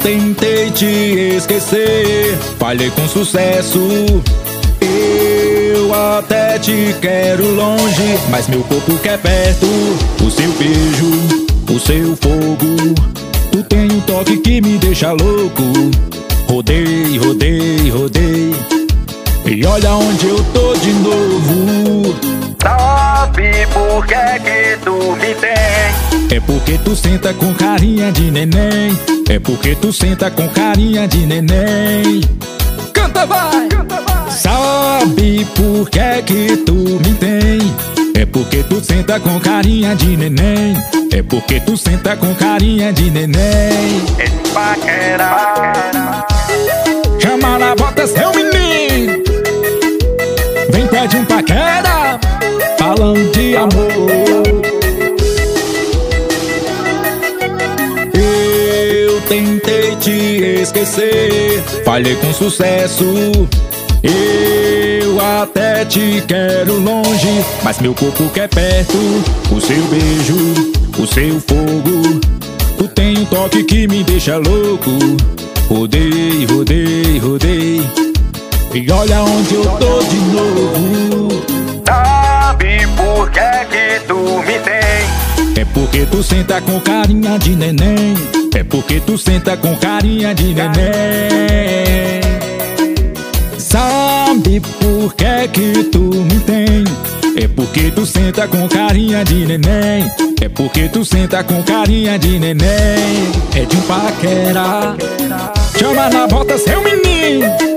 tentei te esquecer, falhei com sucesso. Eu até te quero longe, mas meu corpo quer perto. O seu beijo, o seu fogo, tu tem um toque que me deixa louco. Rodei, rodei, rodei, e olha onde eu tô de novo. Sabe por que tu me tem? É porque tu senta com carinha de neném. É porque tu senta com carinha de neném. Canta, vai! Sabe por que tu me tem? É porque tu senta com carinha de neném. É porque tu senta com carinha de neném. É de paquera. Chama na bota seu menino, vem pede um paquera, falando de amor. Eu tentei te esquecer, falhei com sucesso. Eu até te quero longe, mas meu corpo quer perto. O seu beijo, o seu fogo, tu tem um toque que me deixa louco. Rodei, rodei, rodei, e olha onde eu tô de novo. Sabe por que tu me tem? É porque tu senta com carinha de neném. É porque tu senta com carinha de neném. Sabe por que tu me tem? É porque tu senta com carinha de neném. É porque tu senta com carinha de neném. É de um paquera. Chama na bota seu menino,